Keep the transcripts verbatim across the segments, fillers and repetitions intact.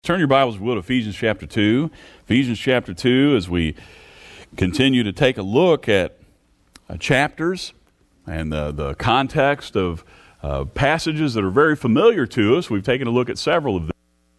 Turn your Bibles, if you will, to Ephesians chapter two. Ephesians chapter two, as we continue to take a look at uh, chapters and the, the context of uh, passages that are very familiar to us. We've taken a look at several of them.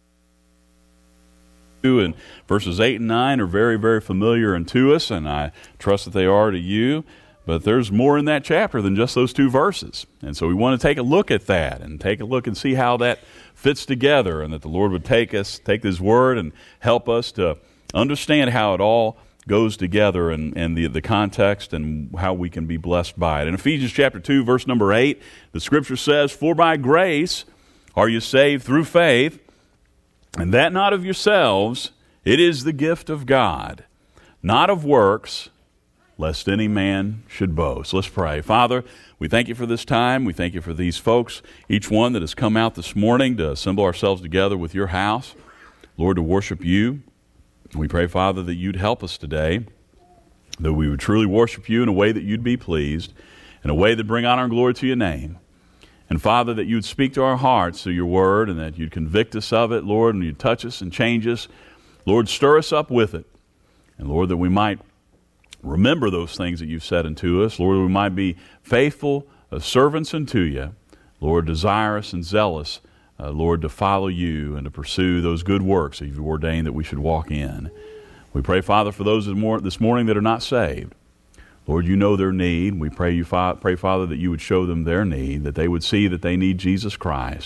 And verses eight and nine are very, very familiar unto us, and I trust that they are to you. But there's more in that chapter than just those two verses. And so we want to take a look at that and take a look and see how that fits together, and that the Lord would take us, take His Word and help us to understand how it all goes together and, and the, the context and how we can be blessed by it. In Ephesians chapter two, verse number eight, the Scripture says, "For by grace are you saved through faith, and that not of yourselves, it is the gift of God, not of works, lest any man should boast." Let's pray. Father, we thank you for this time. We thank you for these folks, each one that has come out this morning to assemble ourselves together with your house, Lord, to worship you. We pray, Father, that you'd help us today, that we would truly worship you in a way that you'd be pleased, in a way that bring honor and glory to your name. And Father, that you'd speak to our hearts through your word, and that you'd convict us of it, Lord, and you'd touch us and change us. Lord, stir us up with it. And Lord, that we might remember those things that you've said unto us. Lord, we might be faithful uh, servants unto you. Lord, desirous and zealous, uh, Lord, to follow you and to pursue those good works that you've ordained that we should walk in. We pray, Father, for those this morning that are not saved. Lord, you know their need. We pray, you, pray, Father, that you would show them their need, that they would see that they need Jesus Christ,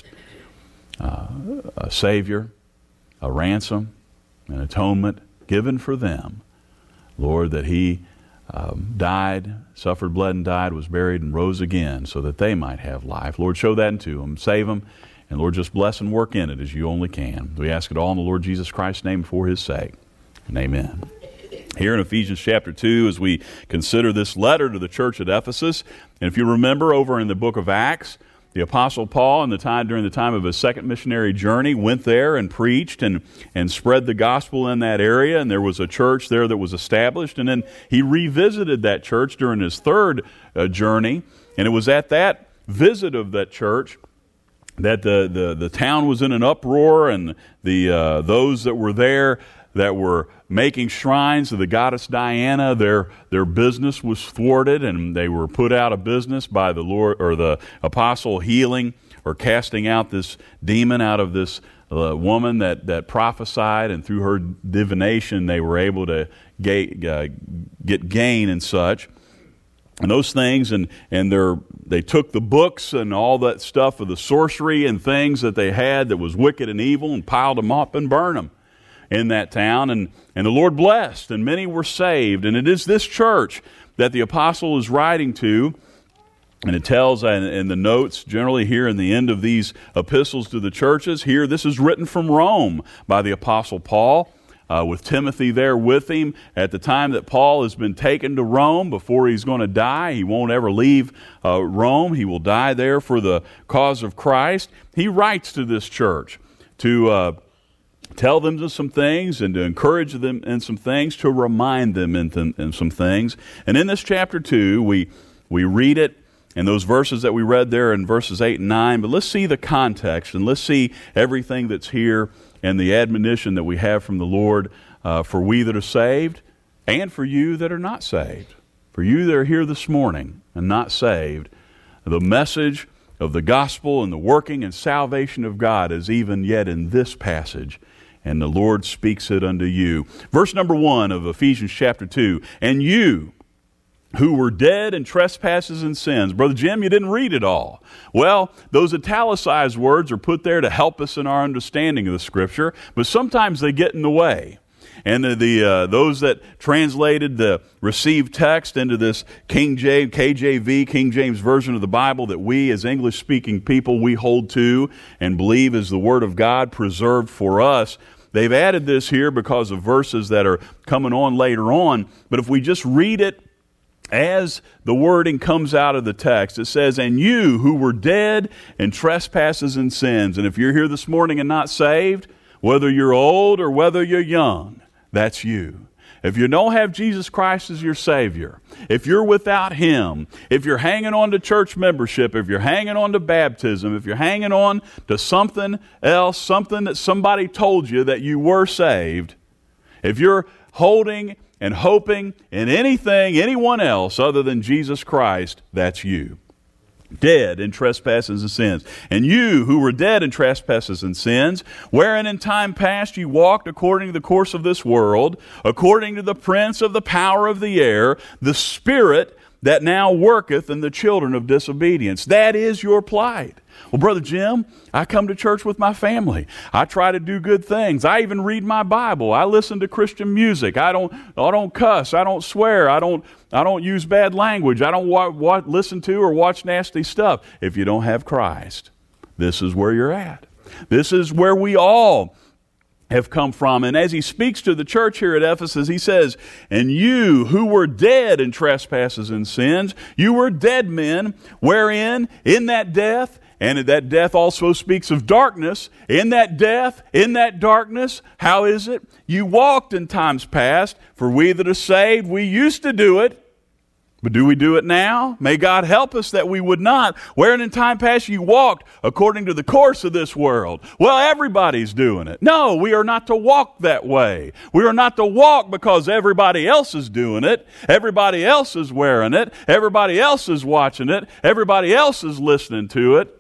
uh, a Savior, a ransom, an atonement given for them. Lord, that He um, died, suffered, bled, and died, was buried, and rose again so that they might have life. Lord, show that unto them. Save them. And Lord, just bless and work in it as you only can. We ask it all in the Lord Jesus Christ's name for His sake. And amen. Here in Ephesians chapter two, as we consider this letter to the church at Ephesus, and if you remember over in the book of Acts, the Apostle Paul, in the time during the time of his second missionary journey, went there and preached and, and spread the gospel in that area, and there was a church there that was established, and then he revisited that church during his third uh, journey, and it was at that visit of that church that the, the, the town was in an uproar, and the uh, those that were there that were making shrines to the goddess Diana, their their business was thwarted, and they were put out of business by the Lord or the apostle healing or casting out this demon out of this uh, woman that, that prophesied, and through her divination they were able to get, uh, get gain and such. And those things, and, and they're, they took the books and all that stuff of the sorcery and things that they had that was wicked and evil and piled them up and burned them in that town, and, and the Lord blessed, and many were saved. And it is this church that the apostle is writing to, and it tells in, in the notes, generally here in the end of these epistles to the churches, here this is written from Rome by the apostle Paul, uh, with Timothy there with him. At the time that Paul has been taken to Rome, before he's going to die, he won't ever leave uh, Rome. He will die there for the cause of Christ. He writes to this church to uh, tell them some things and to encourage them in some things, to remind them in, th- in some things. And in this chapter two, we we read it, and those verses that we read there in verses eight and nine, but let's see the context, and let's see everything that's here and the admonition that we have from the Lord uh, for we that are saved and for you that are not saved. For you that are here this morning and not saved, the message of the gospel and the working and salvation of God is even yet in this passage, and the Lord speaks it unto you. Verse number one of Ephesians chapter two, "And you who were dead in trespasses and sins." Brother Jim, you didn't read it all. Well, those italicized words are put there to help us in our understanding of the Scripture, but sometimes they get in the way. And the, the uh, those that translated the received text into this King James, K J V, King James Version of the Bible that we as English-speaking people, we hold to and believe is the Word of God preserved for us, they've added this here because of verses that are coming on later on. But if we just read it as the wording comes out of the text, it says, "And you who were dead in trespasses and sins." And if you're here this morning and not saved, whether you're old or whether you're young, that's you. if you don't have Jesus Christ as your Savior, if you're without Him, if you're hanging on to church membership, if you're hanging on to baptism, if you're hanging on to something else, something that somebody told you that you were saved, if you're holding and hoping in anything, anyone else other than Jesus Christ, that's you. Dead in trespasses and sins. And you who were dead in trespasses and sins, wherein in time past you walked according to the course of this world, according to the prince of the power of the air, the spirit that now worketh in the children of disobedience. That is your plight. Well, Brother Jim, I come to church with my family. I try to do good things. I even read my Bible. I listen to Christian music. I don't I don't cuss. I don't swear. I don't I don't use bad language. I don't wa- wa- listen to or watch nasty stuff. If you don't have Christ, this is where you're at. This is where we all have come from. And as he speaks to the church here at Ephesus, he says, and you who were dead in trespasses and sins, you were dead men, wherein in that death, and that death also speaks of darkness, in that death, in that darkness, how is it? You walked in times past, for we that are saved, we used to do it. But do we do it now? May God help us that we would not. Wherein in time past you walked according to the course of this world. Well, everybody's doing it. No, we are not to walk that way. We are not to walk because everybody else is doing it. Everybody else is wearing it. Everybody else is watching it. Everybody else is listening to it.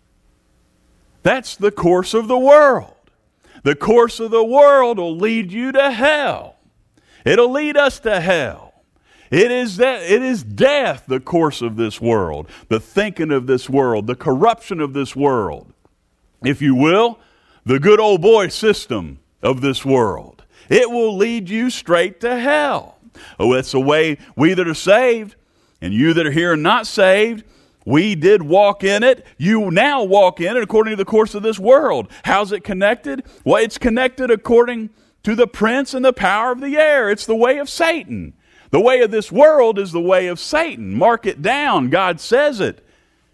That's the course of the world. The course of the world will lead you to hell. It'll lead us to hell. It is that it is death, the course of this world, the thinking of this world, the corruption of this world. If you will, the good old boy system of this world. It will lead you straight to hell. Oh, that's the way we that are saved, and you that are here and not saved, we did walk in it. You now walk in it according to the course of this world. How's it connected? Well, it's connected according to the prince and the power of the air. It's the way of Satan. The way of this world is the way of Satan. Mark it down. God says it.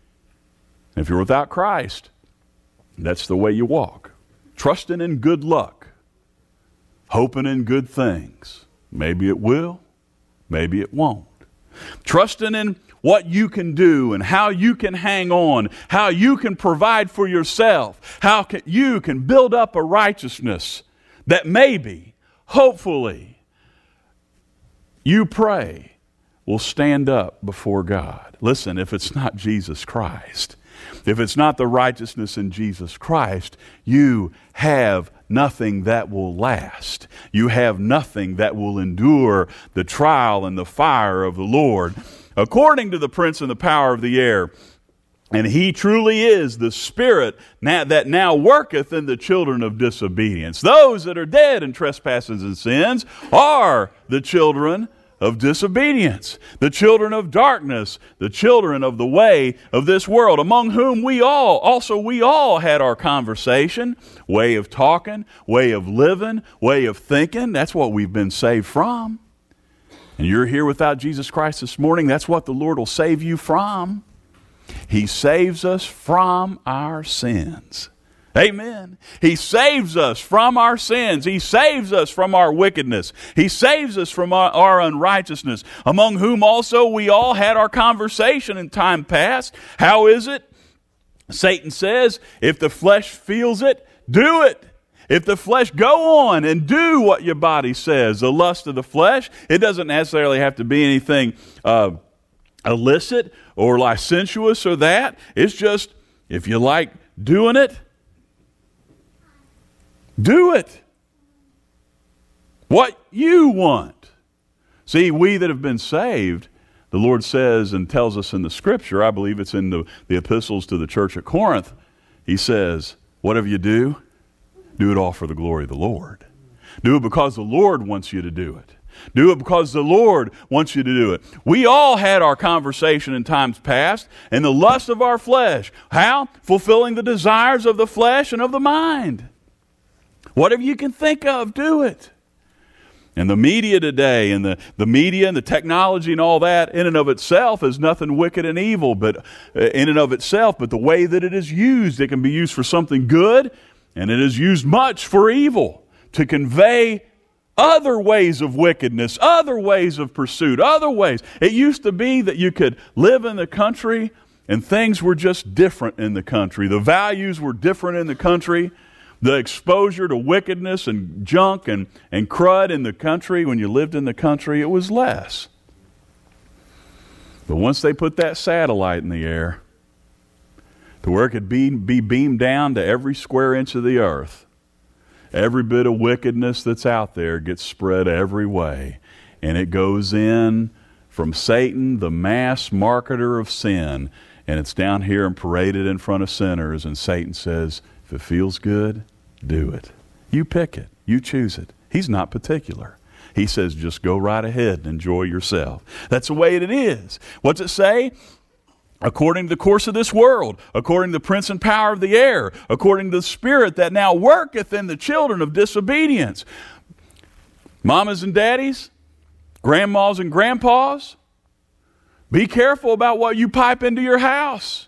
If you're without Christ, that's the way you walk. Trusting in good luck. Hoping in good things. Maybe it will. Maybe it won't. Trusting in what you can do and how you can hang on. How you can provide for yourself. How can, you can build up a righteousness that maybe, hopefully, you pray will stand up before God. Listen, if it's not Jesus Christ, if it's not the righteousness in Jesus Christ, you have nothing that will last. You have nothing that will endure the trial and the fire of the Lord. According to the prince and the power of the air, and he truly is the spirit now, that now worketh in the children of disobedience. Those that are dead in trespasses and sins are the children of disobedience, the children of darkness, the children of the way of this world, among whom we all, also we all had our conversation, way of talking, way of living, way of thinking. That's what we've been saved from. And you're here without Jesus Christ this morning. That's what the Lord will save you from. He saves us from our sins. Amen. He saves us from our sins. He saves us from our wickedness. He saves us from our, our unrighteousness, among whom also we all had our conversation in time past. How is it? Satan says, if the flesh feels it, do it. If the flesh, go on and do what your body says. The lust of the flesh, it doesn't necessarily have to be anything uh, illicit or licentious or that. It's just, if you like doing it, do it. What you want. See, we that have been saved, the Lord says and tells us in the Scripture, I believe it's in the, the epistles to the church at Corinth, He says, whatever you do, do it all for the glory of the Lord. Do it because the Lord wants you to do it. Do it because the Lord wants you to do it. We all had our conversation in times past, and the lust of our flesh. How? Fulfilling the desires of the flesh and of the mind. Whatever you can think of, do it. And the media today, and the, the media and the technology and all that, in and of itself is nothing wicked and evil, but uh, in and of itself, but the way that it is used, it can be used for something good, and it is used much for evil, to convey other ways of wickedness, other ways of pursuit, other ways. It used to be that you could live in the country and things were just different in the country. The values were different in the country. The exposure to wickedness and junk and, and crud in the country, when you lived in the country, it was less. But once they put that satellite in the air, to where it could be, be beamed down to every square inch of the earth, every bit of wickedness that's out there gets spread every way. And it goes in from Satan, the mass marketer of sin, and it's down here and paraded in front of sinners. And Satan says, if it feels good, do it. You pick it. You choose it. He's not particular. He says, just go right ahead and enjoy yourself. That's the way it is. What's it say? According to the course of this world, according to the prince and power of the air, according to the spirit that now worketh in the children of disobedience. Mamas and daddies, grandmas and grandpas, be careful about what you pipe into your house.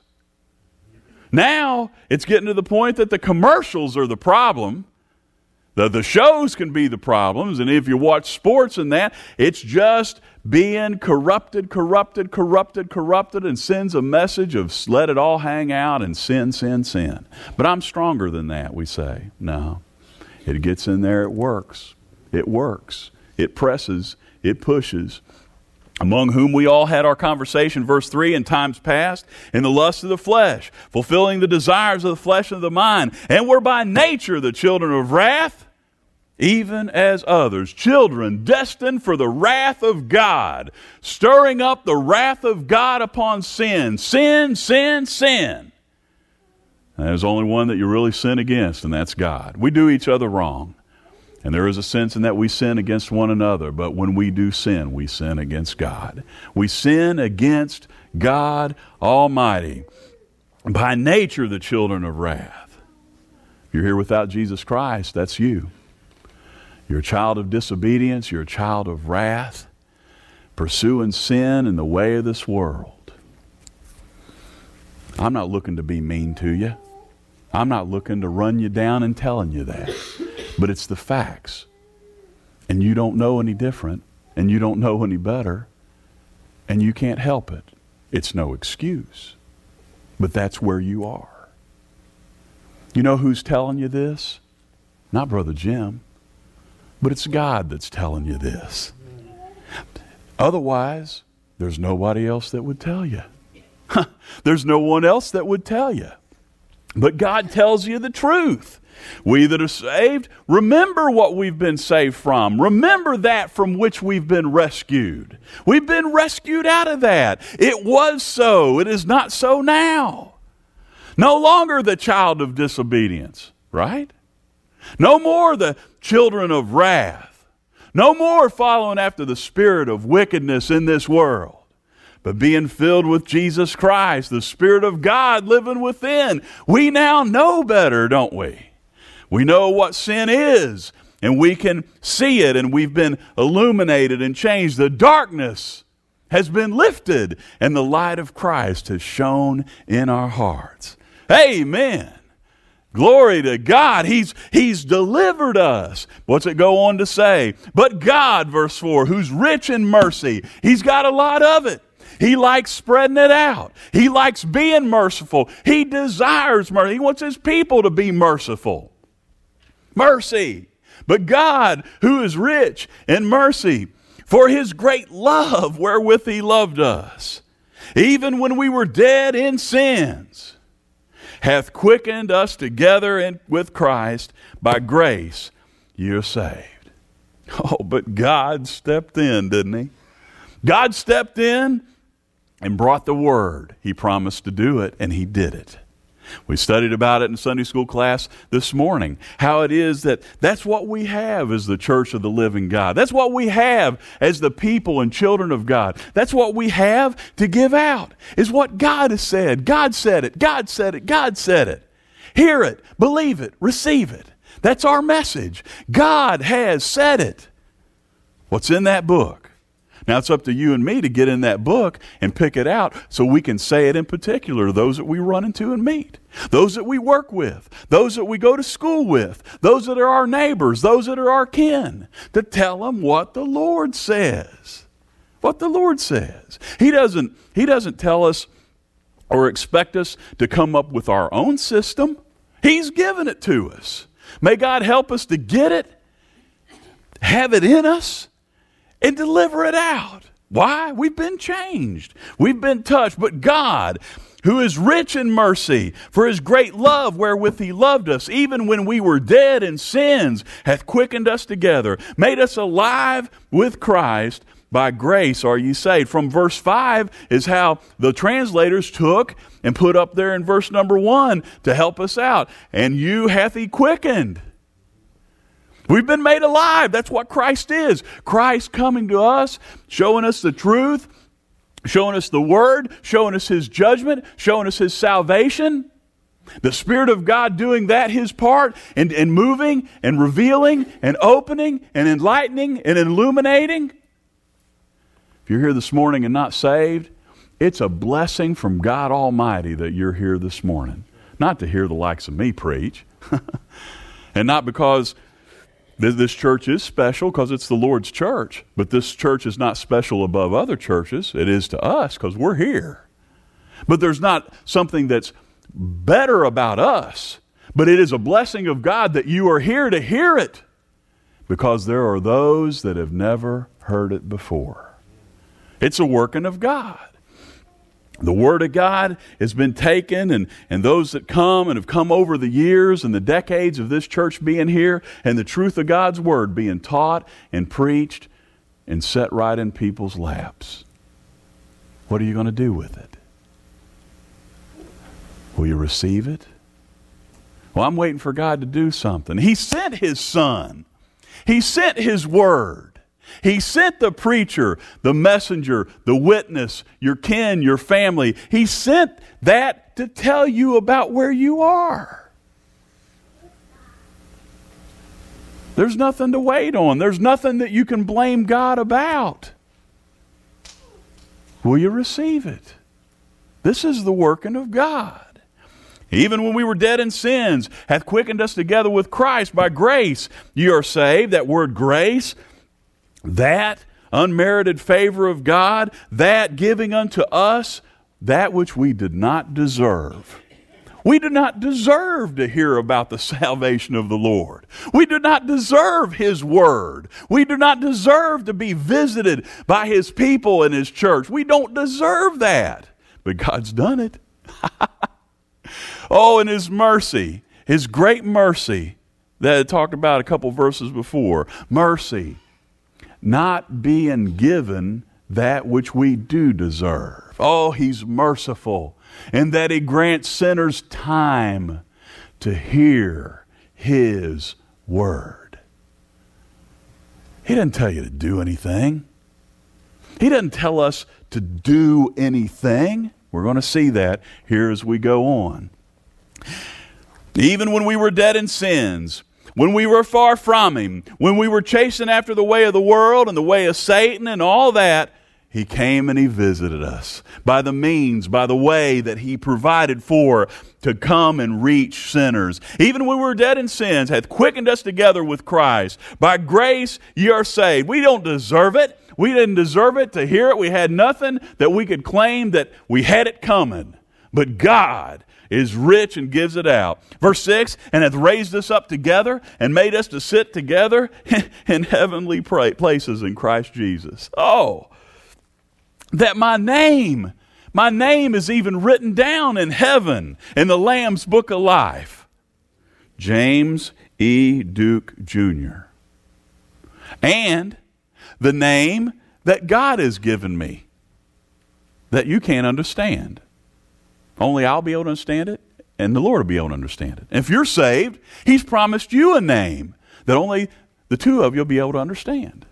Now, it's getting to the point that the commercials are the problem. The, the shows can be the problems, and if you watch sports and that, it's just being corrupted, corrupted, corrupted, corrupted, and sends a message of let it all hang out and sin, sin, sin. But I'm stronger than that, we say. No. It gets in there, it works. It works. It presses, it pushes. Among whom we all had our conversation, verse three, in times past, in the lust of the flesh, fulfilling the desires of the flesh and of the mind, and were by nature the children of wrath, even as others, children destined for the wrath of God, stirring up the wrath of God upon sin. Sin, sin, sin. And there's only one that you really sin against, and that's God. We do each other wrong. And there is a sense in that we sin against one another, but when we do sin, we sin against God. We sin against God Almighty. By nature, the children of wrath. If you're here without Jesus Christ, that's you. You're a child of disobedience. You're a child of wrath, pursuing sin in the way of this world. I'm not looking to be mean to you. I'm not looking to run you down and telling you that. But it's the facts. And you don't know any different, and you don't know any better, and you can't help it. It's no excuse. But that's where you are. You know who's telling you this? Not Brother Jim. But it's God that's telling you this. Otherwise, there's nobody else that would tell you. There's no one else that would tell you. But God tells you the truth. We that are saved, remember what we've been saved from. Remember that from which we've been rescued. We've been rescued out of that. It was so. It is not so now. No longer the child of disobedience, right? No more the children of wrath. No more following after the spirit of wickedness in this world. But being filled with Jesus Christ, the Spirit of God living within. We now know better, don't we? We know what sin is, and we can see it, and we've been illuminated and changed. The darkness has been lifted, and the light of Christ has shone in our hearts. Amen. Glory to God. He's, he's delivered us. What's it go on to say? But God, verse four, who's rich in mercy. He's got a lot of it. He likes spreading it out. He likes being merciful. He desires mercy. He wants his people to be merciful. Mercy. But God, who is rich in mercy, for his great love wherewith he loved us, even when we were dead in sins, hath quickened us together in, with Christ. By grace you're saved. Oh, but God stepped in, didn't he? God stepped in and brought the word. He promised to do it, and he did it. We studied about it in Sunday school class this morning, how it is that that's what we have as the church of the living God. That's what we have as the people and children of God. That's what we have to give out, is what God has said. God said it. God said it. God said it. Hear it. Believe it. Receive it. That's our message. God has said it. What's in that book? Now it's up to you and me to get in that book and pick it out so we can say it in particular to those that we run into and meet, those that we work with, those that we go to school with, those that are our neighbors, those that are our kin, to tell them what the Lord says. What the Lord says. He doesn't, he doesn't tell us or expect us to come up with our own system. He's given it to us. May God help us to get it, have it in us, and deliver it out. Why? We've been changed. We've been touched. But God, who is rich in mercy, for his great love wherewith he loved us, even when we were dead in sins, hath quickened us together, made us alive with Christ. By grace are ye saved. From verse five is how the translators took and put up there in verse number one to help us out. And you hath he quickened. We've been made alive. That's what Christ is. Christ coming to us, showing us the truth, showing us the word, showing us his judgment, showing us his salvation. The Spirit of God doing that, his part, and, and moving and revealing and opening and enlightening and illuminating. If you're here this morning and not saved, it's a blessing from God Almighty that you're here this morning. Not to hear the likes of me preach. And not because this church is special, because it's the Lord's church. But this church is not special above other churches. It is to us because we're here. But there's not something that's better about us. But it is a blessing of God that you are here to hear it. Because there are those that have never heard it before. It's a working of God. The Word of God has been taken, and, and those that come and have come over the years and the decades of this church being here, and the truth of God's Word being taught and preached and set right in people's laps. What are you going to do with it? Will you receive it? Well, I'm waiting for God to do something. He sent His Son. He sent His Word. He sent the preacher, the messenger, the witness, your kin, your family. He sent that to tell you about where you are. There's nothing to wait on. There's nothing that you can blame God about. Will you receive it? This is the working of God. Even when we were dead in sins, hath quickened us together with Christ. By grace ye are saved. That word grace, that unmerited favor of God, that giving unto us that which we did not deserve. We do not deserve to hear about the salvation of the Lord. We do not deserve His Word. We do not deserve to be visited by His people in His church. We don't deserve that. But God's done it. Oh, and His mercy, His great mercy that I talked about a couple verses before. Mercy. Not being given that which we do deserve. Oh, He's merciful in that He grants sinners time to hear His Word. He doesn't tell you to do anything. He doesn't tell us to do anything. We're going to see that here as we go on. Even when we were dead in sins, when we were far from Him, when we were chasing after the way of the world and the way of Satan and all that, He came and He visited us by the means, by the way that He provided for to come and reach sinners. Even when we were dead in sins, hath quickened us together with Christ. By grace ye are saved. We don't deserve it. We didn't deserve it to hear it. We had nothing that we could claim that we had it coming. But God is rich and gives it out. Verse six, and hath raised us up together and made us to sit together in heavenly places in Christ Jesus. Oh, that my name, my name is even written down in heaven in the Lamb's Book of Life. James E. Duke Junior And the name that God has given me that you can't understand. Only I'll be able to understand it, and the Lord will be able to understand it. And if you're saved, He's promised you a name that only the two of you will be able to understand.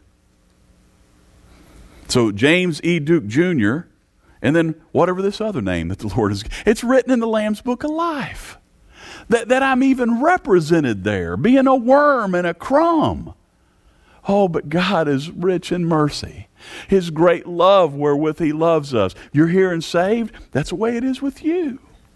So James E. Duke Junior, and then whatever this other name that the Lord has, it's written in the Lamb's Book of Life. That, that I'm even represented there, being a worm and a crumb. Oh, but God is rich in mercy. His great love wherewith He loves us. You're here and saved? That's the way it is with you.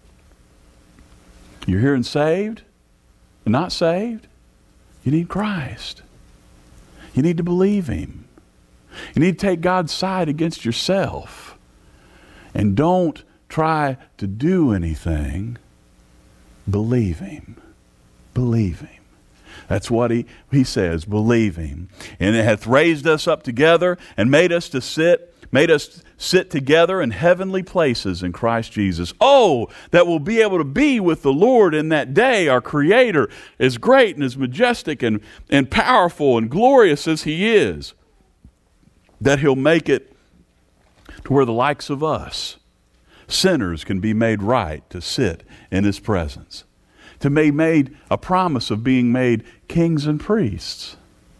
You're here and saved and not saved? You need Christ. You need to believe Him. You need to take God's side against yourself. And don't try to do anything. Believe Him. Believe Him. That's what he, he says, believe Him. And it hath raised us up together and made us to sit, made us sit together in heavenly places in Christ Jesus. Oh, that we'll be able to be with the Lord in that day. Our Creator is great and is majestic and, and powerful and glorious as He is. That He'll make it to where the likes of us, sinners, can be made right to sit in His presence. To be made a promise of being made kings and priests.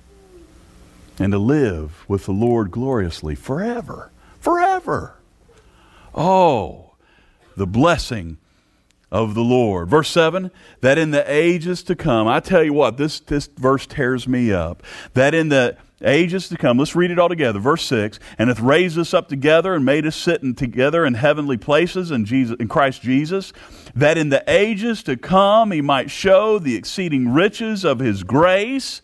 And to live with the Lord gloriously forever. Forever. Oh, the blessing of the Lord. Verse seven, that in the ages to come, I tell you what, this, this verse tears me up. That in the ages to come, let's read it all together. Verse six, and hath raised us up together and made us sit in together in heavenly places in Jesus, in Christ Jesus, that in the ages to come He might show the exceeding riches of His grace,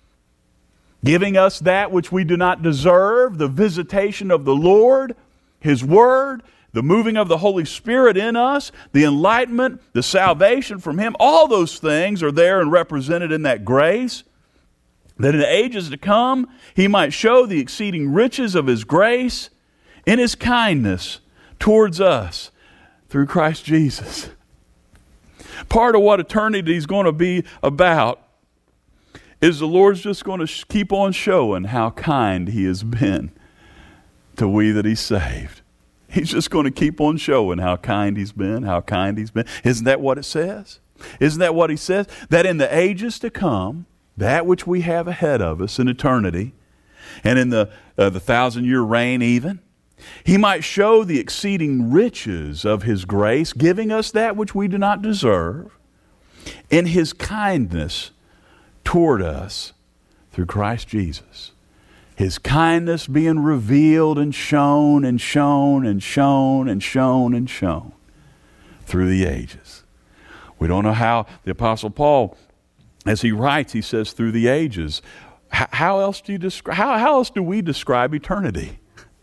giving us that which we do not deserve, the visitation of the Lord, His Word, the moving of the Holy Spirit in us, the enlightenment, the salvation from Him. All those things are there and represented in that grace. That in the ages to come He might show the exceeding riches of His grace in His kindness towards us through Christ Jesus. Part of what eternity is going to be about is the Lord's just going to keep on showing how kind He has been to we that He's saved. He's just going to keep on showing how kind He's been, how kind He's been. Isn't that what it says? Isn't that what He says? That in the ages to come, that which we have ahead of us in eternity, and in the uh, the thousand-year reign even, He might show the exceeding riches of His grace, giving us that which we do not deserve, in His kindness toward us through Christ Jesus. His kindness being revealed and shown and shown and shown and shown and shown through the ages. We don't know how the Apostle Paul, as he writes, he says through the ages. H- how else do you describe? How, how else do we describe eternity?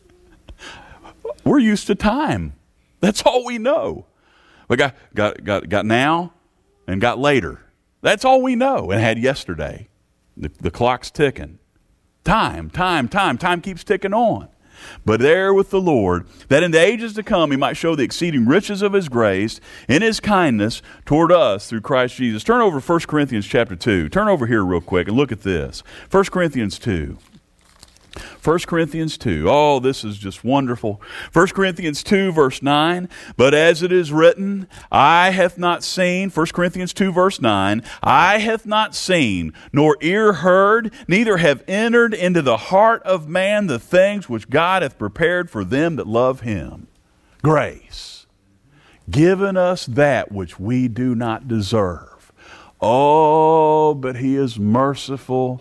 We're used to time. That's all we know. We got got got got now, and got later. That's all we know. And had yesterday. The, the clock's ticking. Time, time, time, time keeps ticking on. But there with the Lord, that in the ages to come He might show the exceeding riches of His grace in His kindness toward us through Christ Jesus. Turn over to First Corinthians chapter two. Turn over here real quick and look at this. First Corinthians two. First Corinthians two. Oh, this is just wonderful. First Corinthians two, verse nine. But as it is written, eye hath not seen, First Corinthians two, verse nine, eye hath not seen, nor ear heard, neither have entered into the heart of man the things which God hath prepared for them that love Him. Grace. Given us that which we do not deserve. Oh, but He is merciful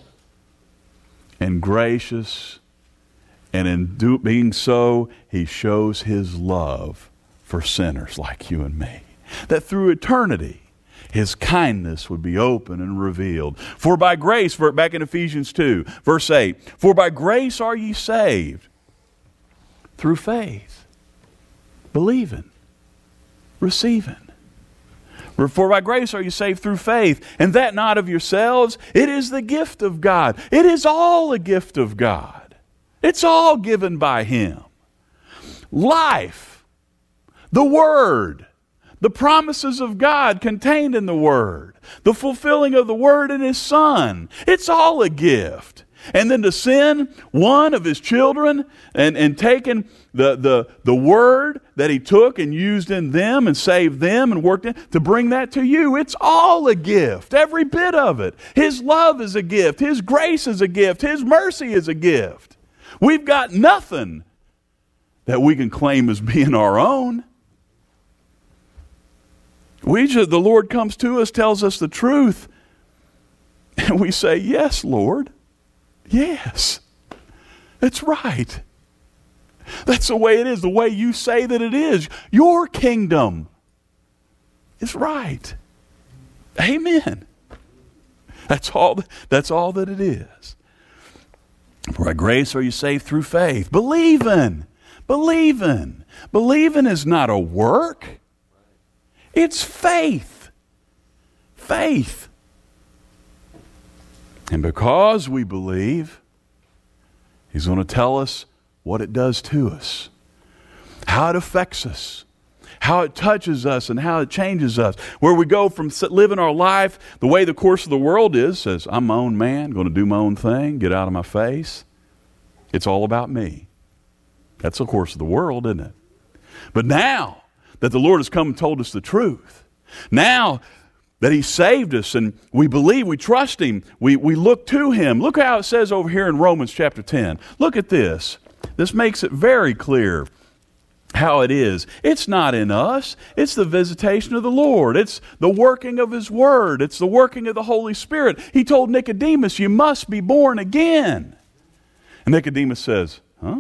and gracious, and in do, being so, He shows His love for sinners like you and me. That through eternity, His kindness would be open and revealed. For by grace, back in Ephesians two, verse eight, for by grace are ye saved, through faith, believing, receiving. For by grace are you saved through faith, and that not of yourselves. It is the gift of God. It is all a gift of God. It's all given by Him. Life, the Word, the promises of God contained in the Word, the fulfilling of the Word in His Son. It's all a gift. And then to send one of His children and, and taking the, the, the word that He took and used in them and saved them and worked in, to bring that to you. It's all a gift, every bit of it. His love is a gift. His grace is a gift. His mercy is a gift. We've got nothing that we can claim as being our own. We just, the Lord comes to us, tells us the truth, and we say, yes, Lord. Yes. That's right. That's the way it is, the way you say that it is. Your kingdom is right. Amen. That's all, that's all that it is. For by grace are you saved through faith. Believing. Believing. Believing is not a work. It's faith. Faith. And because we believe, He's going to tell us what it does to us, how it affects us, how it touches us, and how it changes us. Where we go from living our life the way the course of the world is, says, I'm my own man, going to do my own thing, get out of my face. It's all about me. That's the course of the world, isn't it? But now that the Lord has come and told us the truth, now that He saved us and we believe, we trust Him, we, we look to Him. Look how it says over here in Romans chapter ten. Look at this. This makes it very clear how it is. It's not in us. It's the visitation of the Lord. It's the working of His Word. It's the working of the Holy Spirit. He told Nicodemus, you must be born again. And Nicodemus says, huh?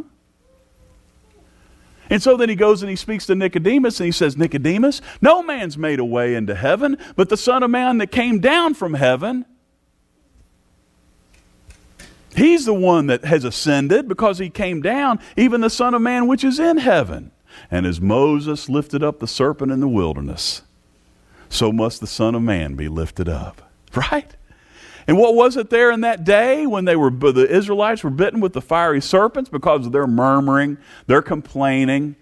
And so then he goes and he speaks to Nicodemus and he says, Nicodemus, no man's made a way into heaven, but the Son of Man that came down from heaven, He's the one that has ascended because He came down, even the Son of Man which is in heaven. And as Moses lifted up the serpent in the wilderness, so must the Son of Man be lifted up. Right? And what was it there in that day when they were the Israelites were bitten with the fiery serpents because of their murmuring, their complaining?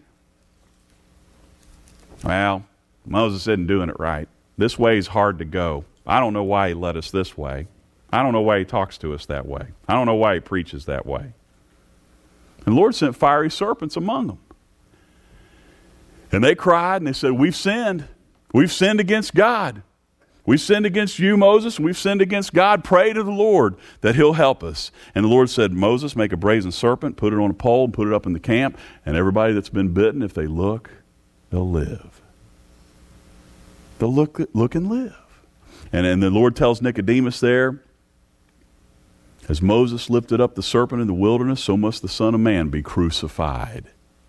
Well, Moses isn't doing it right. This way is hard to go. I don't know why He led us this way. I don't know why He talks to us that way. I don't know why He preaches that way. And the Lord sent fiery serpents among them. And they cried and they said, we've sinned. We've sinned against God. We've sinned against you, Moses, and we've sinned against God. Pray to the Lord that He'll help us. And the Lord said, Moses, make a brazen serpent, put it on a pole, and put it up in the camp. And everybody that's been bitten, if they look, they'll live. They'll look, look and live. And, and the Lord tells Nicodemus there, as Moses lifted up the serpent in the wilderness, so must the Son of Man be crucified.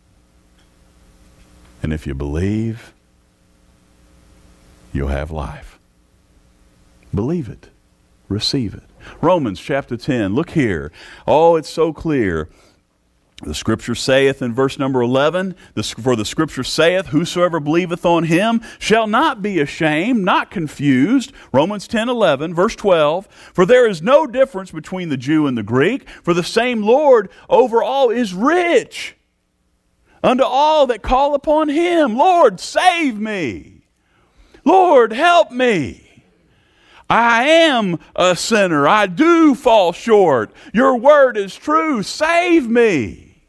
And if you believe, you'll have life. Believe it. Receive it. Romans chapter ten. Look here. Oh, it's so clear. The Scripture saith in verse number eleven, for the Scripture saith, whosoever believeth on Him shall not be ashamed, not confused. Romans ten eleven, verse twelve, for there is no difference between the Jew and the Greek, for the same Lord over all is rich unto all that call upon Him. Lord, save me. Lord, help me. I am a sinner. I do fall short. Your word is true. Save me.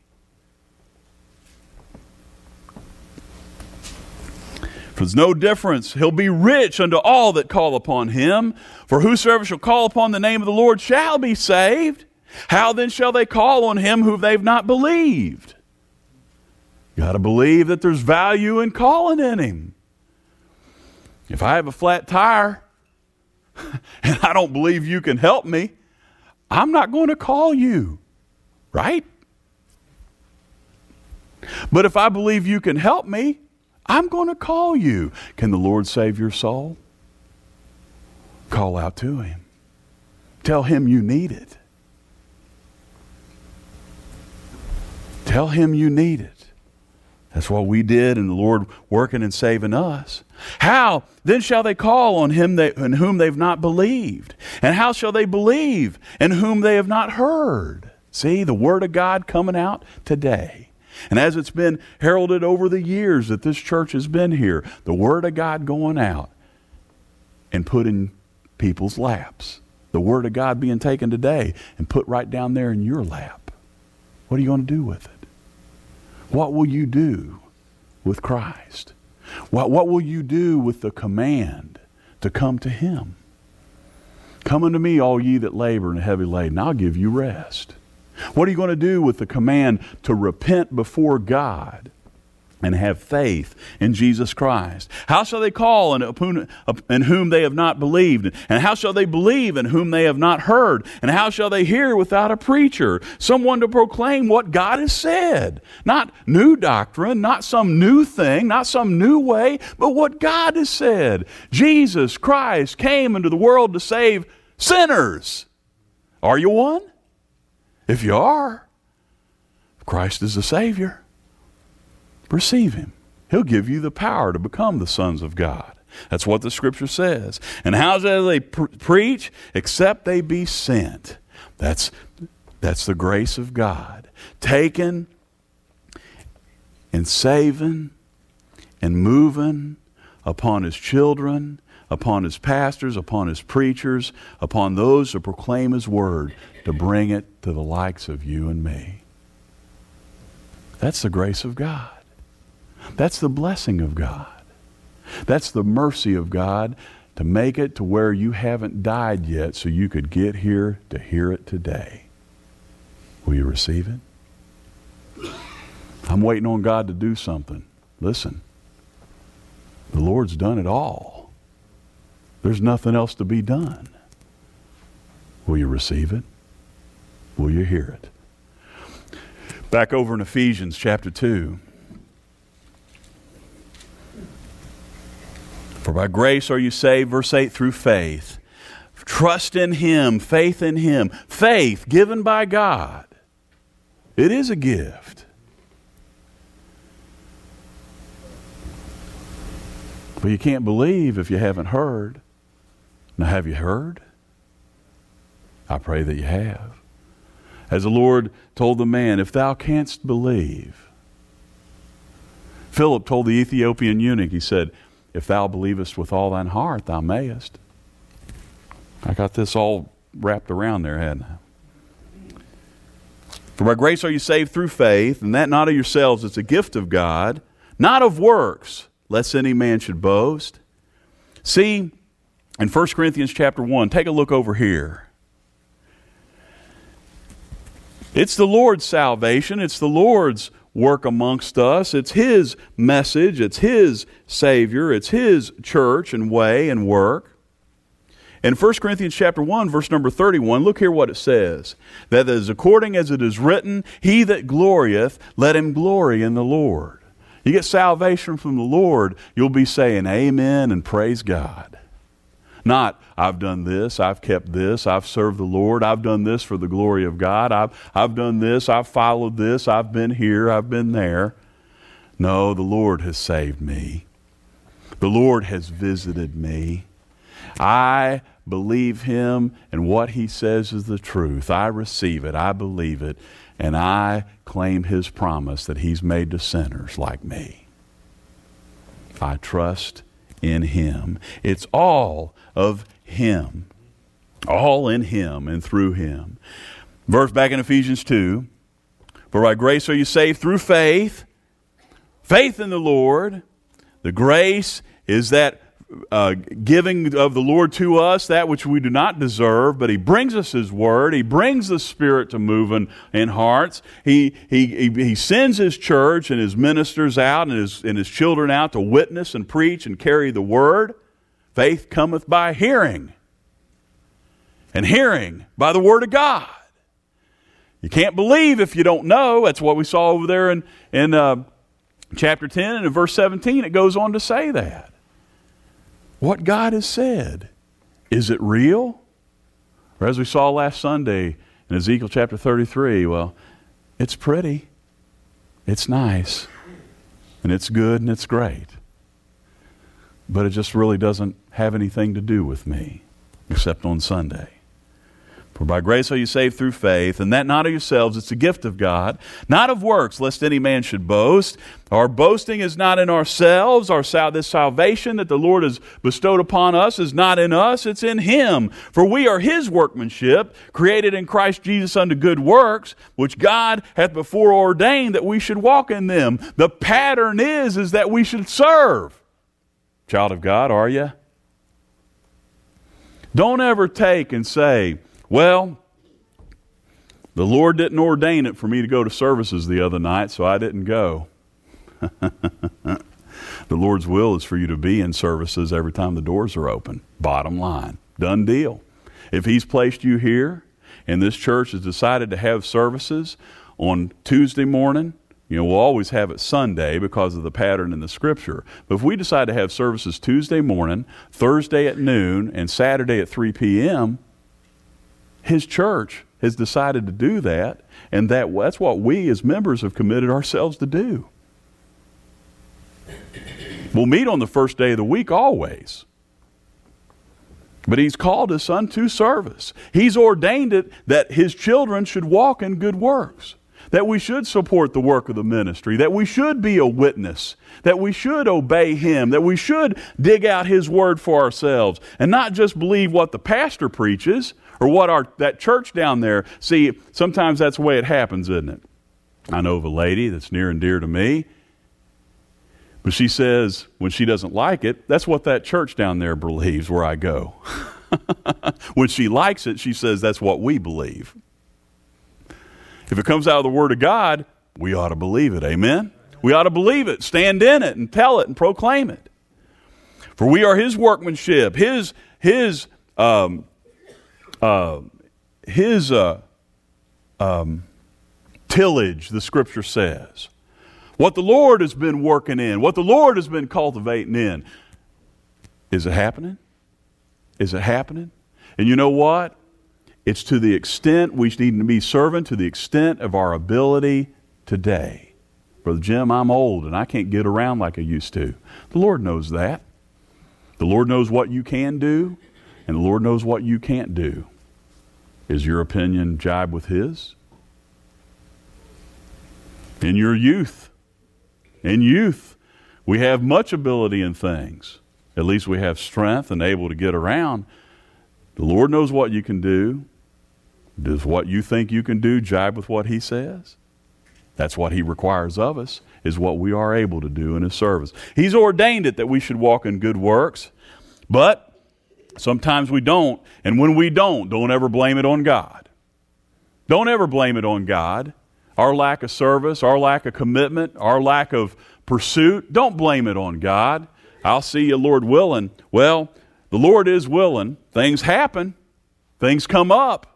For there's no difference. He'll be rich unto all that call upon Him. For whosoever shall call upon the name of the Lord shall be saved. How then shall they call on Him whom they've not believed? You got to believe that there's value in calling in Him. If I have a flat tire, and I don't believe you can help me, I'm not going to call you, right? But if I believe you can help me, I'm going to call you. Can the Lord save your soul? Call out to Him. Tell Him you need it. Tell Him you need it. That's what we did, and the Lord working and saving us. How then shall they call on Him they, in whom they've not believed? And how shall they believe in whom they have not heard? See, the Word of God coming out today. And as it's been heralded over the years that this church has been here, the Word of God going out and put in people's laps. The Word of God being taken today and put right down there in your lap. What are you going to do with it? What will you do with Christ? What, what will you do with the command to come to Him? Come unto me, all ye that labor and are heavy laden, I'll give you rest. What are you going to do with the command to repent before God? and have faith in Jesus Christ? How shall they call in, in whom they have not believed? And how shall they believe in whom they have not heard? And how shall they hear without a preacher? Someone to proclaim what God has said. Not new doctrine, not some new thing, not some new way, but what God has said. Jesus Christ came into the world to save sinners. Are you one? If you are, Christ is the Savior. Receive Him. He'll give you the power to become the sons of God. That's what the Scripture says. And how shall they pre- preach except they be sent? That's, that's the grace of God. Taken and saving and moving upon His children, upon His pastors, upon His preachers, upon those who proclaim His word, to bring it to the likes of you and me. That's the grace of God. That's the blessing of God. That's the mercy of God to make it to where you haven't died yet so you could get here to hear it today. Will you receive it? I'm waiting on God to do something. Listen, the Lord's done it all. There's nothing else to be done. Will you receive it? Will you hear it? Back over in Ephesians chapter two. For by grace are you saved, verse eight, through faith. Trust in Him, faith in Him. Faith given by God. It is a gift. But you can't believe if you haven't heard. Now, have you heard? I pray that you have. As the Lord told the man, if thou canst believe. Philip told the Ethiopian eunuch, he said, if thou believest with all thine heart, thou mayest. I got this all wrapped around there, hadn't I? For by grace are you saved through faith, and that not of yourselves, it's a gift of God, not of works, lest any man should boast. See, in First Corinthians chapter one, take a look over here. It's the Lord's salvation. It's the Lord's work amongst us. It's His message. It's His Savior. It's His church and way and work. In First Corinthians chapter one, verse number thirty-one, look here what it says. That is according as it is written, he that glorieth, let him glory in the Lord. You get salvation from the Lord, you'll be saying amen and praise God. Not, I've done this, I've kept this, I've served the Lord, I've done this for the glory of God, I've, I've done this, I've followed this, I've been here, I've been there. No, the Lord has saved me. The Lord has visited me. I believe Him, and what He says is the truth. I receive it, I believe it, and I claim His promise that He's made to sinners like me. I trust in Him. It's all of Him. All in Him and through Him. Verse back in Ephesians two. For by grace are you saved through faith. Faith in the Lord. The grace is that uh, giving of the Lord to us, that which we do not deserve, but He brings us His Word. He brings the Spirit to move in, in hearts. He, he, he, he sends His church and His ministers out and his, and His children out to witness and preach and carry the Word. Faith cometh by hearing, and hearing by the Word of God. You can't believe if you don't know. That's what we saw over there in, in uh, chapter ten, and in verse seventeen it goes on to say that. What God has said, is it real? Or as we saw last Sunday in Ezekiel chapter thirty-three, well, it's pretty, it's nice, and it's good, and it's great. But it just really doesn't have anything to do with me, except on Sunday. For by grace are you saved through faith, and that not of yourselves, it's a gift of God, not of works, lest any man should boast. Our boasting is not in ourselves. Our sal- this salvation that the Lord has bestowed upon us is not in us, it's in Him. For we are His workmanship, created in Christ Jesus unto good works, which God hath before ordained that we should walk in them. The pattern is, is that we should serve. Child of God, are you? Don't ever take and say, well, the Lord didn't ordain it for me to go to services the other night, so I didn't go. The Lord's will is for you to be in services every time the doors are open. Bottom line. Done deal. If He's placed you here and this church has decided to have services on Tuesday morning, you know, we'll always have it Sunday because of the pattern in the Scripture. But if we decide to have services Tuesday morning, Thursday at noon, and Saturday at three p.m., His church has decided to do that, and that that's what we as members have committed ourselves to do. We'll meet on the first day of the week always. But He's called us unto service. He's ordained it that His children should walk in good works, that we should support the work of the ministry, that we should be a witness, that we should obey Him, that we should dig out His word for ourselves, and not just believe what the pastor preaches or what our that church down there. See, sometimes that's the way it happens, isn't it? I know of a lady that's near and dear to me, but she says when she doesn't like it, that's what that church down there believes where I go. When she likes it, she says that's what we believe. If it comes out of the Word of God, we ought to believe it. Amen? We ought to believe it, stand in it, and tell it, and proclaim it. For we are His workmanship, His His um, uh, His uh, um, tillage. The Scripture says, what the Lord has been working in, what the Lord has been cultivating in. Is it happening? Is it happening? And you know what? It's to the extent we need to be serving, to the extent of our ability today. Brother Jim, I'm old and I can't get around like I used to. The Lord knows that. The Lord knows what you can do, and the Lord knows what you can't do. Is your opinion jibe with His? In your youth, in youth, we have much ability in things. At least we have strength and able to get around. The Lord knows what you can do. Does what you think you can do jibe with what He says? That's what He requires of us, is what we are able to do in His service. He's ordained it that we should walk in good works, but sometimes we don't. And when we don't, don't ever blame it on God. Don't ever blame it on God. Our lack of service, our lack of commitment, our lack of pursuit, don't blame it on God. I'll see you, Lord willing. Well, the Lord is willing. Things happen. Things come up.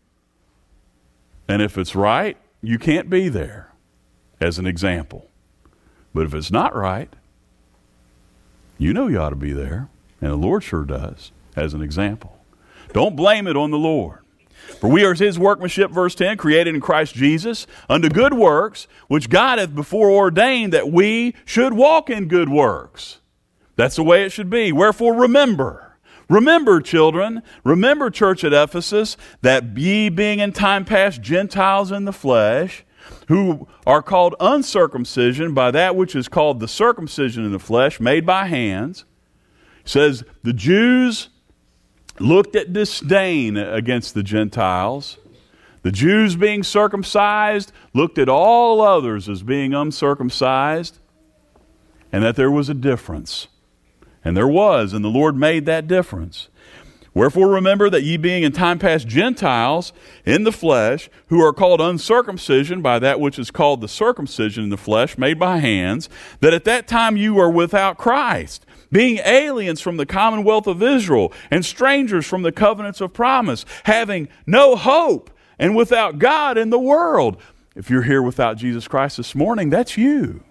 And if it's right, you can't be there, as an example. But if it's not right, you know you ought to be there. And the Lord sure does, as an example. Don't blame it on the Lord. For we are His workmanship, verse ten, created in Christ Jesus unto good works, which God hath before ordained that we should walk in good works. That's the way it should be. Wherefore remember, remember, children, remember, church at Ephesus, that ye being in time past Gentiles in the flesh, who are called uncircumcision by that which is called the circumcision in the flesh, made by hands, says the Jews looked at disdain against the Gentiles. The Jews being circumcised looked at all others as being uncircumcised, and that there was a difference. And there was, and the Lord made that difference. Wherefore remember that ye being in time past Gentiles in the flesh, who are called uncircumcision by that which is called the circumcision in the flesh, made by hands, that at that time you were without Christ, being aliens from the commonwealth of Israel, and strangers from the covenants of promise, having no hope, and without God in the world. If you're here without Jesus Christ this morning, that's you.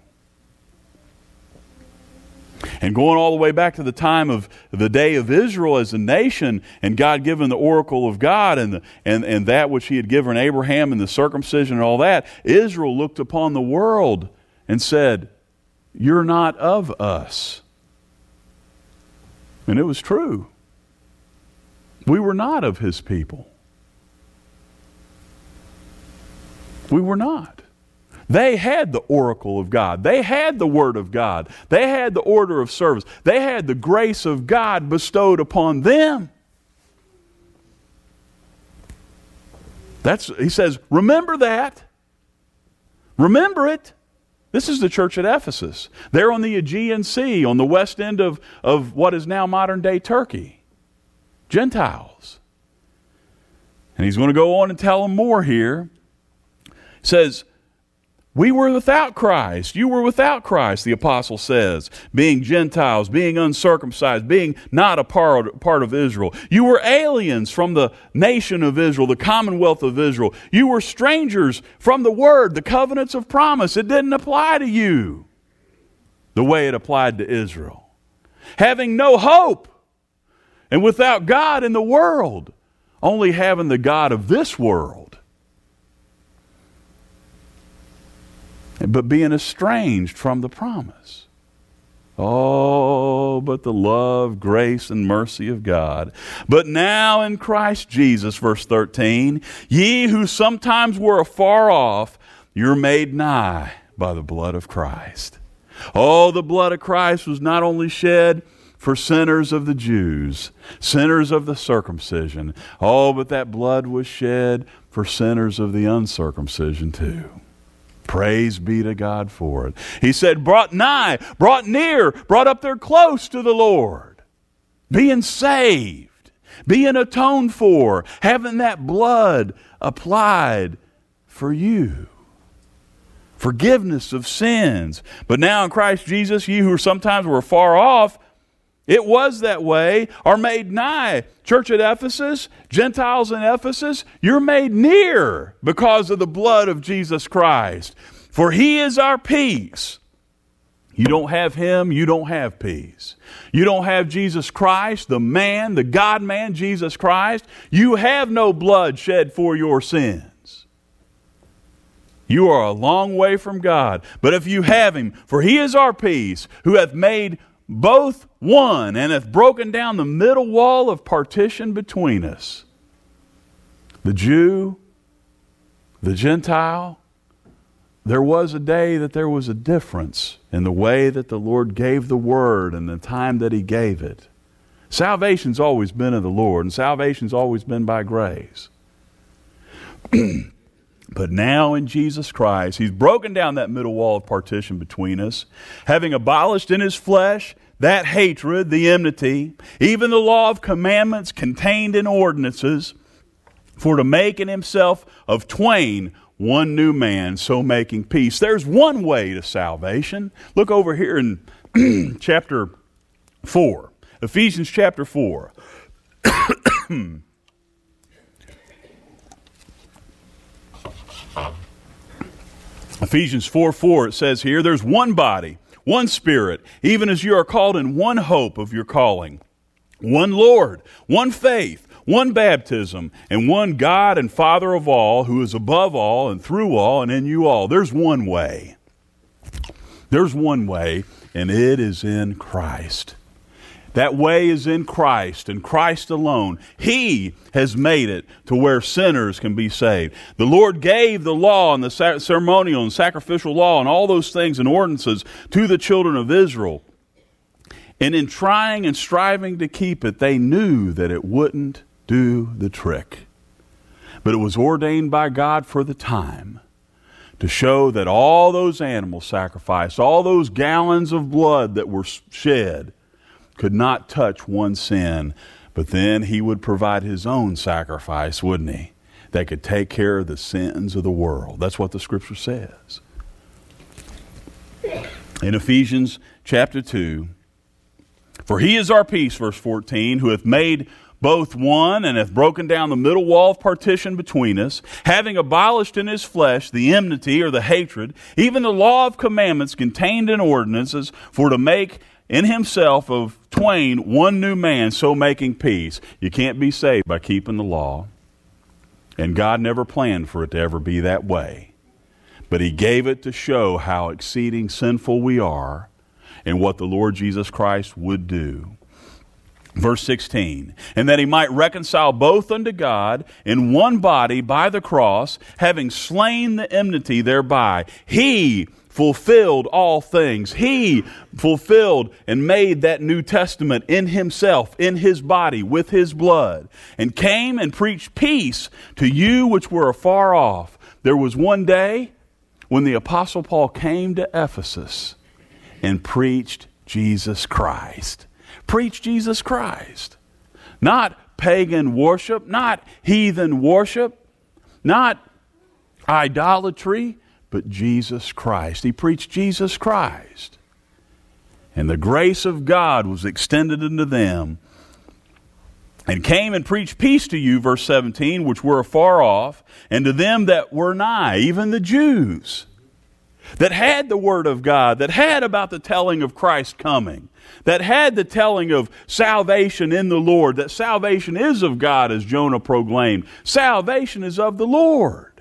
And going all the way back to the time of the day of Israel as a nation, and God given the oracle of God, and, the, and, and that which He had given Abraham, and the circumcision and all that, Israel looked upon the world and said, "You're not of us." And it was true. We were not of His people. We were not. They had the oracle of God. They had the word of God. They had the order of service. They had the grace of God bestowed upon them. That's, he says, remember that. Remember it. This is the church at Ephesus. They're on the Aegean Sea, on the west end of, of what is now modern-day Turkey. Gentiles. And he's going to go on and tell them more here. He says, We were without Christ. You were without Christ, the apostle says, being Gentiles, being uncircumcised, being not a part, part of Israel. You were aliens from the nation of Israel, the commonwealth of Israel. You were strangers from the word, the covenants of promise. It didn't apply to you the way it applied to Israel. Having no hope and without God in the world, only having the God of this world. But being estranged from the promise. Oh, but the love, grace, and mercy of God. But now in Christ Jesus, verse thirteen, ye who sometimes were afar off, you're made nigh by the blood of Christ. Oh, the blood of Christ was not only shed for sinners of the Jews, sinners of the circumcision. Oh, but that blood was shed for sinners of the uncircumcision too. Praise be to God for it. He said, brought nigh, brought near, brought up there close to the Lord. Being saved, being atoned for, having that blood applied for you. Forgiveness of sins. But now in Christ Jesus, you who sometimes were far off, it was that way, are made nigh. Church at Ephesus, Gentiles in Ephesus, you're made near because of the blood of Jesus Christ. For He is our peace. You don't have Him, you don't have peace. You don't have Jesus Christ, the man, the God-man, Jesus Christ. You have no blood shed for your sins. You are a long way from God. But if you have Him, for He is our peace, who hath made both one, and hath broken down the middle wall of partition between us. The Jew, the Gentile, there was a day that there was a difference in the way that the Lord gave the word and the time that He gave it. Salvation's always been of the Lord, and salvation's always been by grace. But now in Jesus Christ, He's broken down that middle wall of partition between us, having abolished in His flesh that hatred, the enmity, even the law of commandments contained in ordinances, for to make in Himself of twain one new man, so making peace. There's one way to salvation. Look over here in chapter four, Ephesians chapter four. Ephesians four four, it says here, there's one body, one Spirit, even as you are called in one hope of your calling, one Lord, one faith, one baptism, and one God and Father of all, who is above all and through all and in you all. There's one way. There's one way, and it is in Christ. That way is in Christ and Christ alone. He has made it to where sinners can be saved. The Lord gave the law and the ceremonial and sacrificial law and all those things and ordinances to the children of Israel. And in trying and striving to keep it, they knew that it wouldn't do the trick. But it was ordained by God for the time to show that all those animal sacrifices, all those gallons of blood that were shed, could not touch one sin, but then He would provide His own sacrifice, wouldn't He? That could take care of the sins of the world. That's what the Scripture says. In Ephesians chapter two, for He is our peace, verse fourteen, who hath made both one, and hath broken down the middle wall of partition between us, having abolished in His flesh the enmity or the hatred, even the law of commandments contained in ordinances, for to make in Himself of twain one new man, so making peace. You can't be saved by keeping the law. And God never planned for it to ever be that way. But He gave it to show how exceeding sinful we are and what the Lord Jesus Christ would do. Verse sixteen, and that He might reconcile both unto God in one body by the cross, having slain the enmity thereby. He fulfilled all things. He fulfilled and made that New Testament in Himself, in His body, with His blood, and came and preached peace to you which were afar off. There was one day when the Apostle Paul came to Ephesus and preached Jesus Christ. Preach Jesus Christ. Not pagan worship, not heathen worship, not idolatry. but Jesus Christ. He preached Jesus Christ. And the grace of God was extended unto them, and came and preached peace to you, verse seventeen, which were afar off, and to them that were nigh, even the Jews, that had the word of God, that had about the telling of Christ coming, that had the telling of salvation in the Lord, that salvation is of God, as Jonah proclaimed. Salvation is of the Lord.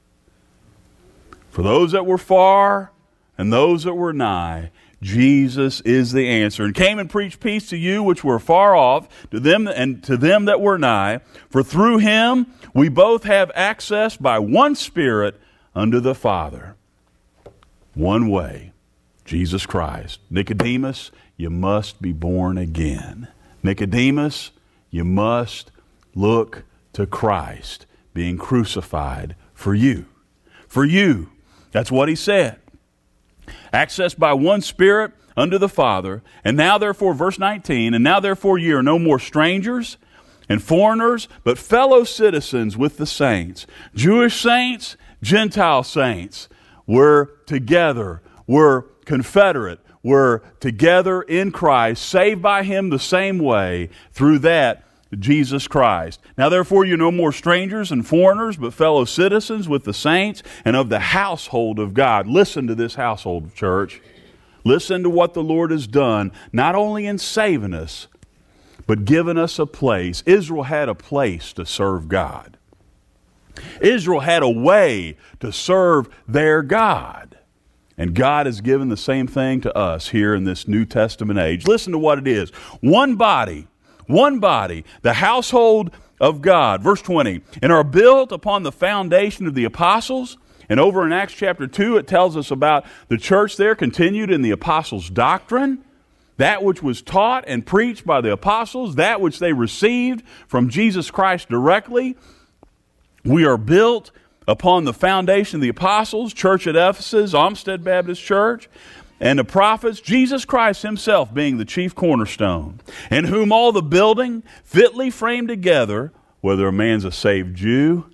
For those that were far and those that were nigh, Jesus is the answer. And came and preached peace to you which were far off, to them and to them that were nigh. For through him we both have access by one Spirit unto the Father. One way, Jesus Christ. Nicodemus, you must be born again. Nicodemus, you must look to Christ being crucified for you. For you. That's what he said. Access by one Spirit unto the Father. And now therefore, verse nineteen, and now therefore ye are no more strangers and foreigners, but fellow citizens with the saints. Jewish saints, Gentile saints. We're together. We're confederate. We're together in Christ, saved by him the same way, through that Jesus Christ. Now therefore you're no more strangers and foreigners, but fellow citizens with the saints and of the household of God. Listen to this household, church. Listen to what the Lord has done, not only in saving us, but giving us a place. Israel had a place to serve God. Israel had a way to serve their God. And God has given the same thing to us here in this New Testament age. Listen to what it is. One body, one body, the household of God. Verse twenty, and are built upon the foundation of the apostles. And over in Acts chapter two, it tells us about the church there continued in the apostles' doctrine. That which was taught and preached by the apostles, that which they received from Jesus Christ directly. We are built upon the foundation of the apostles, church at Ephesus, Olmsted Baptist Church, and the prophets, Jesus Christ himself being the chief cornerstone, in whom all the building fitly framed together, whether a man's a saved Jew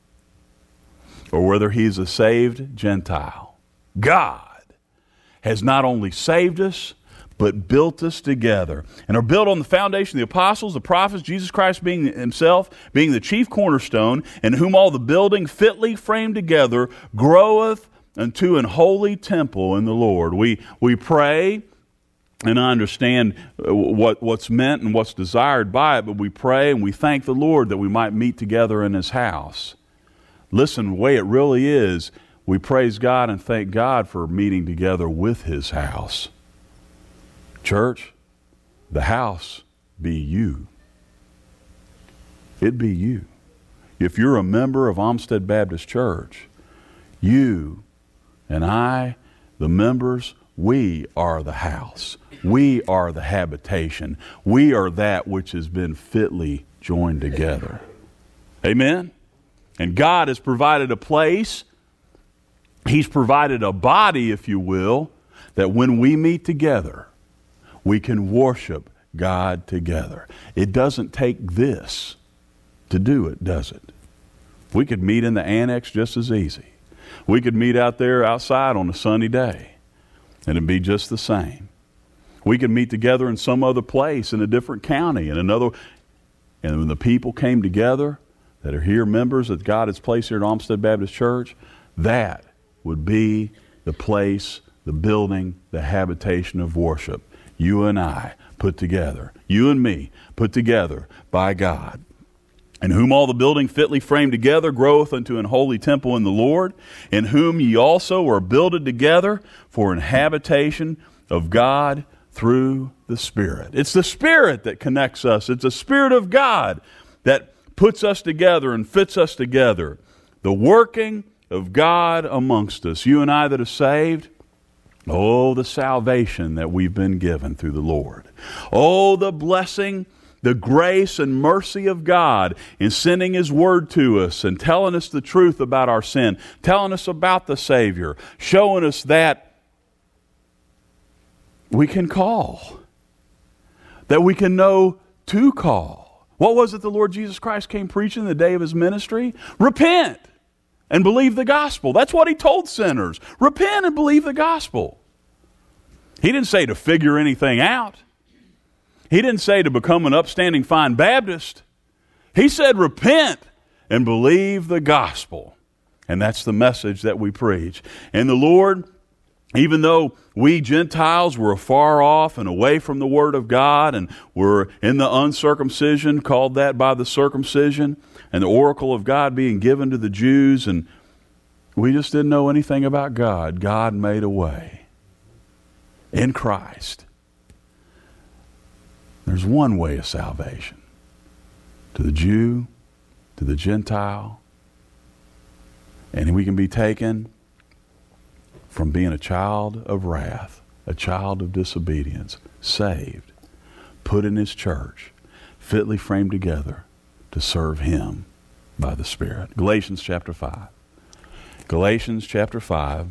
or whether he's a saved Gentile. God has not only saved us, but built us together, and are built on the foundation of the apostles, the prophets, Jesus Christ being himself, being the chief cornerstone, in whom all the building fitly framed together groweth unto an holy temple in the Lord. We we pray, and I understand what, what's meant and what's desired by it, but we pray and we thank the Lord that we might meet together in his house. Listen, the way it really is, we praise God and thank God for meeting together with his house. Church, the house be you. It be you. If you're a member of Olmsted Baptist Church, you and I, the members, we are the house. We are the habitation. We are that which has been fitly joined together. Amen? And God has provided a place. He's provided a body, if you will, that when we meet together, we can worship God together. It doesn't take this to do it, does it? We could meet in the annex just as easy. We could meet out there outside on a sunny day, and it'd be just the same. We could meet together in some other place in a different county, in another. And when the people came together that are here, members that God has placed here at Olmsted Baptist Church, that would be the place, the building, the habitation of worship. You and I put together, you and me put together by God, in whom all the building fitly framed together groweth unto an holy temple in the Lord, in whom ye also are builded together for an habitation of God through the Spirit. It's the Spirit that connects us. It's the Spirit of God that puts us together and fits us together. The working of God amongst us. You and I that are saved, oh, the salvation that we've been given through the Lord. Oh, the blessing, the grace and mercy of God in sending his word to us and telling us the truth about our sin, telling us about the Savior, showing us that we can call, that we can know to call. What was it the Lord Jesus Christ came preaching the day of his ministry? Repent and believe the gospel. That's what he told sinners. Repent and believe the gospel. He didn't say to figure anything out. He didn't say to become an upstanding fine Baptist. He said repent and believe the gospel. And that's the message that we preach. And the Lord, even though we Gentiles were afar off and away from the Word of God and were in the uncircumcision, called that by the circumcision, and the oracle of God being given to the Jews, and we just didn't know anything about God, God made a way. In Christ, there's one way of salvation. To the Jew, to the Gentile, and we can be taken from being a child of wrath, a child of disobedience, saved, put in His church, fitly framed together to serve Him by the Spirit. Galatians chapter five. Galatians chapter five.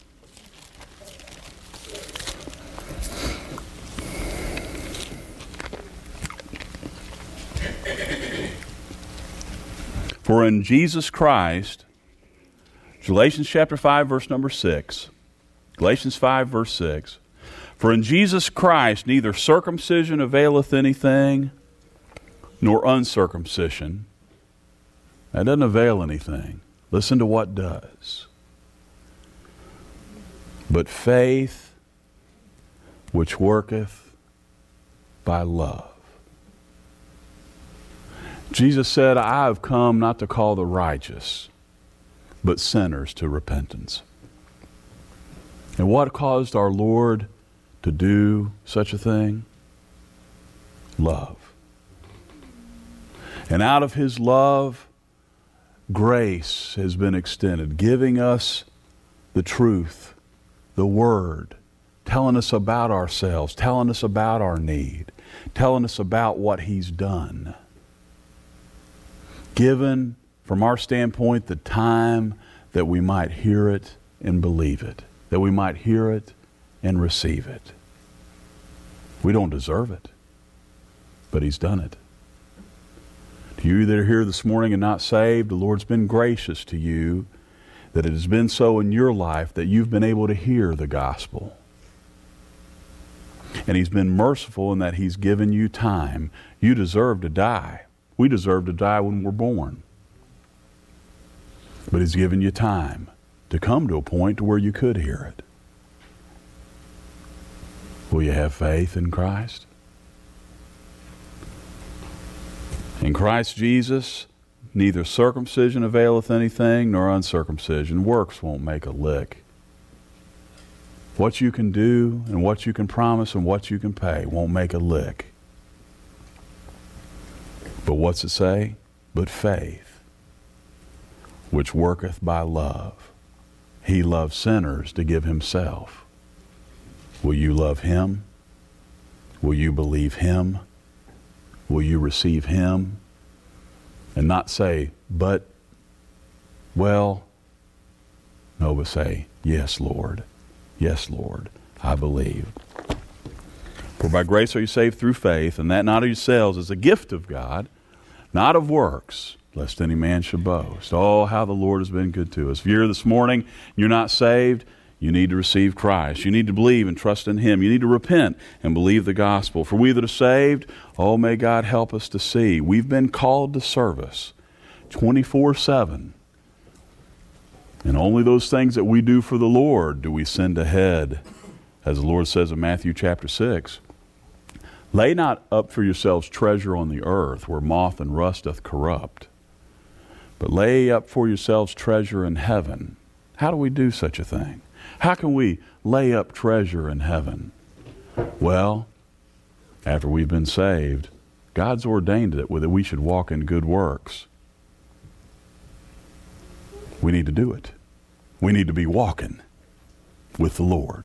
For in Jesus Christ, Galatians chapter five, verse number six. Galatians five, verse six. For in Jesus Christ neither circumcision availeth anything, nor uncircumcision. That doesn't avail anything. Listen to what does. But faith which worketh by love. Jesus said, I have come not to call the righteous, but sinners to repentance. And what caused our Lord to do such a thing? Love. And out of His love, grace has been extended, giving us the truth, the Word, telling us about ourselves, telling us about our need, telling us about what He's done. Given, from our standpoint, the time that we might hear it and believe it, that we might hear it and receive it. We don't deserve it, but He's done it. To you that are here this morning and not saved, the Lord's been gracious to you, that it has been so in your life that you've been able to hear the gospel. And He's been merciful in that He's given you time. You deserve to die. We deserve to die when we're born. But He's given you time to come to a point to where you could hear it. Will you have faith in Christ? In Christ Jesus, neither circumcision availeth anything, nor uncircumcision. Works won't make a lick. What you can do and what you can promise and what you can pay won't make a lick. But what's it say? But faith, which worketh by love. He loved sinners to give Himself. Will you love Him? Will you believe Him? Will you receive Him? And not say, but, well, no, but say, yes, Lord. Yes, Lord, I believe. For by grace are you saved through faith, and that not of yourselves is a gift of God, not of works, lest any man should boast. Oh, how the Lord has been good to us. If you're here this morning and you're not saved, you need to receive Christ. You need to believe and trust in Him. You need to repent and believe the gospel. For we that are saved, oh, may God help us to see. We've been called to service twenty-four seven. And only those things that we do for the Lord do we send ahead. As the Lord says in Matthew chapter six, lay not up for yourselves treasure on the earth, where moth and rust doth corrupt, but lay up for yourselves treasure in heaven. How do we do such a thing? How can we lay up treasure in heaven? Well, after we've been saved, God's ordained it that we should walk in good works. We need to do it. We need to be walking with the Lord.